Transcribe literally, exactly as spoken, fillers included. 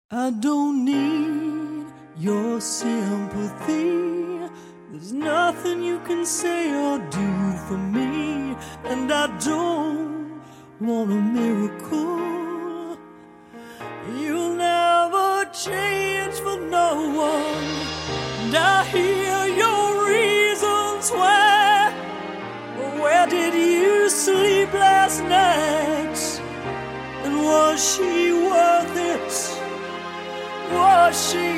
I don't need your sympathy. There's nothing you can say or do for me. And I don't want a miracle. You'll never change for no one. And I hear your reasons why. But where did you sleep last night? And was she worth it? Was she